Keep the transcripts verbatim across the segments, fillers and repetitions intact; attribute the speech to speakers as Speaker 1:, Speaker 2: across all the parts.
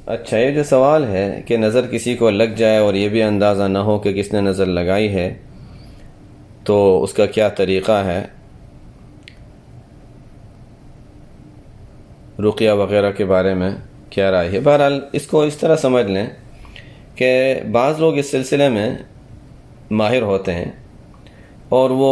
Speaker 1: اچھا، یہ جو سوال ہے کہ نظر کسی کو لگ جائے اور یہ بھی اندازہ نہ ہو کہ کس نے نظر لگائی ہے تو اس کا کیا طریقہ ہے، رقیہ وغیرہ کے بارے میں کیا رائے ہے؟ بہرحال اس کو اس طرح سمجھ لیں کہ بعض لوگ اس سلسلے میں ماہر ہوتے ہیں اور وہ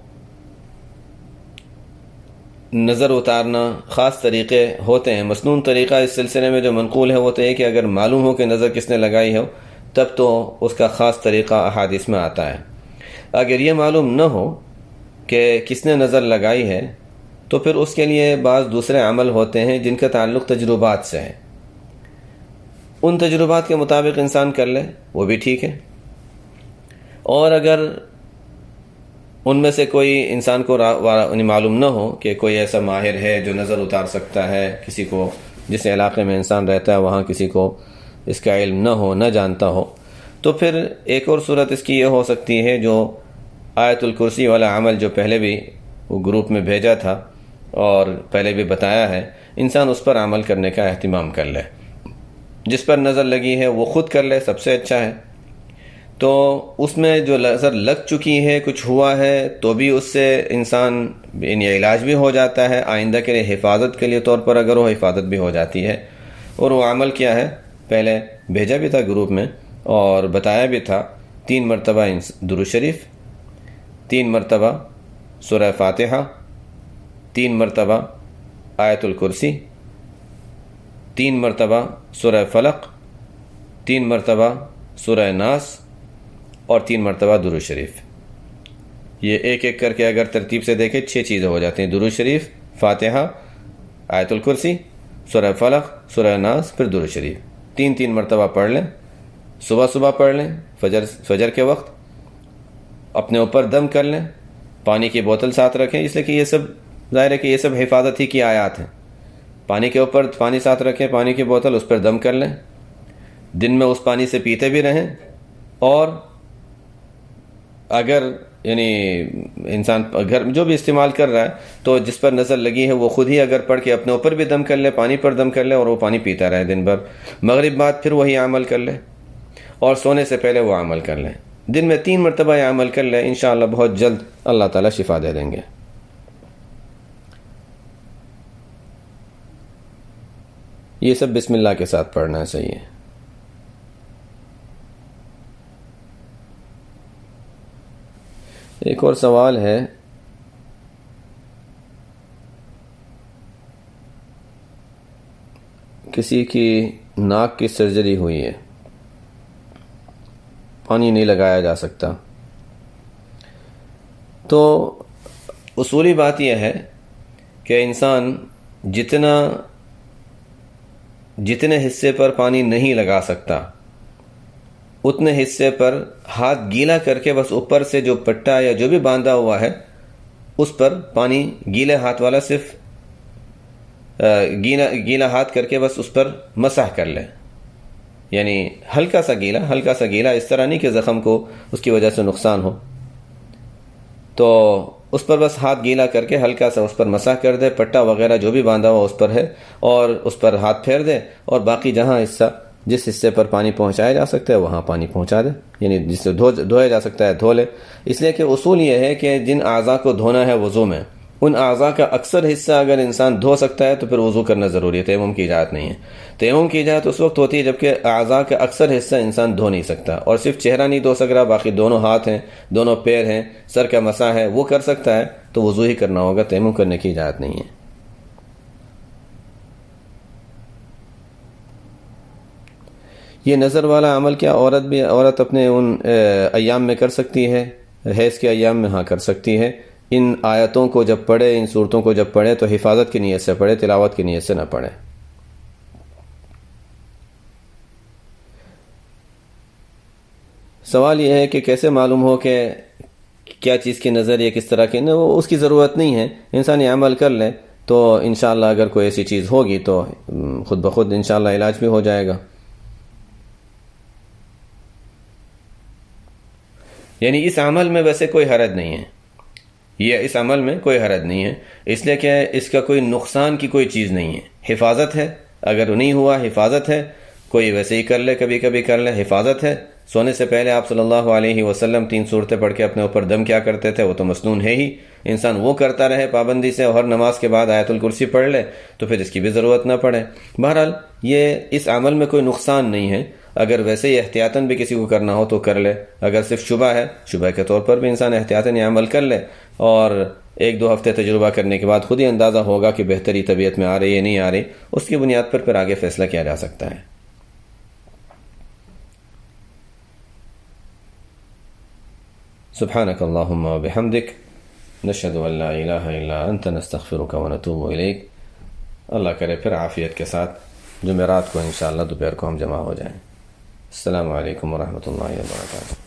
Speaker 1: نظر اتارنا خاص طریقے ہوتے ہیں. مسنون طریقہ اس سلسلے میں جو منقول ہے وہ تو یہ کہ اگر معلوم ہو کہ نظر کس نے لگائی ہو تب تو اس کا خاص طریقہ احادیث میں آتا ہے. اگر یہ معلوم نہ ہو کہ کس نے نظر لگائی ہے تو پھر اس کے لیے بعض دوسرے عمل ہوتے ہیں جن کا تعلق تجربات سے ہے. ان تجربات کے مطابق انسان کر لے وہ بھی ٹھیک ہے. اور اگر ان میں سے کوئی انسان کو معلوم نہ ہو کہ کوئی ایسا ماہر ہے جو نظر اتار سکتا ہے کسی کو، جس علاقے میں انسان رہتا ہے وہاں کسی کو اس کا علم نہ ہو، نہ جانتا ہو، تو پھر ایک اور صورت اس کی یہ ہو سکتی ہے جو آیت الکرسی والا عمل جو پہلے بھی وہ گروپ میں بھیجا تھا اور پہلے بھی بتایا ہے، انسان اس پر عمل کرنے کا اہتمام کر لے. جس پر نظر لگی ہے وہ خود کر لے، سب سے اچھا ہے. تو اس میں جو نظر لگ چکی ہے، کچھ ہوا ہے، تو بھی اس سے انسان یعنی علاج بھی ہو جاتا ہے، آئندہ کے لیے حفاظت کے لیے طور پر اگر وہ حفاظت بھی ہو جاتی ہے. اور وہ عمل کیا ہے؟ پہلے بھیجا بھی تھا گروپ میں اور بتایا بھی تھا. تین مرتبہ درود شریف، تین مرتبہ سورہ فاتحہ، تین مرتبہ آیت الکرسی، تین مرتبہ سورہ فلق، تین مرتبہ سورہ ناس اور تین مرتبہ درود شریف. یہ ایک ایک کر کے اگر ترتیب سے دیکھیں چھ چیزیں ہو جاتی ہیں: درود شریف، فاتحہ، آیت الکرسی، سورہ فلق، سورہ ناس، پھر درود شریف. تین تین مرتبہ پڑھ لیں. صبح صبح پڑھ لیں، فجر فجر کے وقت. اپنے اوپر دم کر لیں. پانی کی بوتل ساتھ رکھیں، اس لیے کہ یہ سب ظاہر ہے کہ یہ سب حفاظت ہی کی آیات ہیں. پانی کے اوپر پانی ساتھ رکھیں، پانی کی بوتل، اس پر دم کر لیں. دن میں اس پانی سے پیتے بھی رہیں. اور اگر یعنی انسان گھر جو بھی استعمال کر رہا ہے تو جس پر نظر لگی ہے وہ خود ہی اگر پڑھ کے اپنے اوپر بھی دم کر لے، پانی پر دم کر لے اور وہ پانی پیتا رہے دن بھر. مغرب بعد پھر وہی عمل کر لے اور سونے سے پہلے وہ عمل کر لیں. دن میں تین مرتبہ یہ عمل کر لیں، انشاءاللہ بہت جلد اللہ تعالیٰ شفا دے دیں گے. یہ سب بسم اللہ کے ساتھ پڑھنا چاہیے. ایک اور سوال ہے، کسی کی ناک کی سرجری ہوئی ہے، پانی نہیں لگایا جا سکتا. تو اصولی بات یہ ہے کہ انسان جتنا جتنے حصے پر پانی نہیں لگا سکتا اتنے حصے پر ہاتھ گیلا کر کے بس اوپر سے جو پٹا یا جو بھی باندھا ہوا ہے اس پر پانی گیلے ہاتھ والا صرف گیلا گیلا ہاتھ کر کے بس اس پر مسح کر لے. یعنی ہلکا سا گیلا ہلکا سا گیلا اس طرح نہیں کہ زخم کو اس کی وجہ سے نقصان ہو. تو اس پر بس ہاتھ گیلا کر کے ہلکا سا اس پر مسح کر دے. پٹا وغیرہ جو بھی باندھا ہوا اس پر ہے اور اس پر ہاتھ پھیر دے اور باقی جہاں حصہ جس حصے پر پانی پہنچایا جا سکتا ہے وہاں پانی پہنچا دے. یعنی جس سے دھو دھویا جا سکتا ہے دھو لے. اس لیے کہ اصول یہ ہے کہ جن اعضاء کو دھونا ہے وضو میں، ان اعضاء کا اکثر حصہ اگر انسان دھو سکتا ہے تو پھر وضو کرنا ضروری ہے. تیمم کی اجازت نہیں ہے. تیمم کی اجازت اس وقت ہوتی ہے جبکہ اعضاء کا اکثر حصہ انسان دھو نہیں سکتا، اور صرف چہرہ نہیں دھو سک رہا، باقی دونوں ہاتھ ہیں، دونوں پیر ہیں، سر کا مسح ہے، وہ کر سکتا ہے تو وضو ہی کرنا ہوگا، تیمم کرنے کی اجازت نہیں ہے. یہ نظر والا عمل کیا عورت بھی عورت اپنے ان ایام میں کر سکتی ہے؟ حیض کے ایام میں ہاں کر سکتی ہے. ان آیتوں کو جب پڑھے، ان صورتوں کو جب پڑھے تو حفاظت کی نیت سے پڑھے، تلاوت کی نیت سے نہ پڑھے. سوال یہ ہے کہ کیسے معلوم ہو کہ کیا چیز کی نظر یا کس طرح کی؟ وہ اس کی ضرورت نہیں ہے. انسان یہ عمل کر لے تو انشاءاللہ اگر کوئی ایسی چیز ہوگی تو خود بخود انشاءاللہ علاج بھی ہو جائے گا. یعنی اس عمل میں ویسے کوئی حرج نہیں ہے، یہ اس عمل میں کوئی حرج نہیں ہے، اس لیے کہ اس کا کوئی نقصان کی کوئی چیز نہیں ہے. حفاظت ہے، اگر نہیں ہوا حفاظت ہے کوئی ویسے ہی کر لے، کبھی کبھی کر لے، حفاظت ہے۔ سونے سے پہلے آپ صلی اللہ علیہ وسلم تین صورتیں پڑھ کے اپنے اوپر دم کیا کرتے تھے، وہ تو مسنون ہے ہی، انسان وہ کرتا رہے پابندی سے، اور ہر نماز کے بعد آیت الکرسی پڑھ لے تو پھر اس کی بھی ضرورت نہ پڑے۔ بہرحال یہ اس عمل میں کوئی نقصان نہیں ہے، اگر ویسے ہی احتیاطاً بھی کسی کو کرنا ہو تو کر لے، اگر صرف شبہ ہے، شبہ کے طور پر بھی انسان احتیاطاً یہ عمل کر لے، اور ایک دو ہفتے تجربہ کرنے کے بعد خود ہی اندازہ ہوگا کہ بہتری طبیعت میں آ رہی ہے نہیں آ رہی، اس کی بنیاد پر پھر آگے فیصلہ کیا جا سکتا ہے۔ سبحانک اللہم و بحمدک، نشہد ان لا الہ الا انت، نستغفرک و نتوب الیک۔ اللہ کرے پھر عافیت کے ساتھ جمعرات کو انشاءاللہ دوپہر کو ہم جمع ہو جائیں۔ السلام علیکم ورحمۃ اللہ وبرکاتہ۔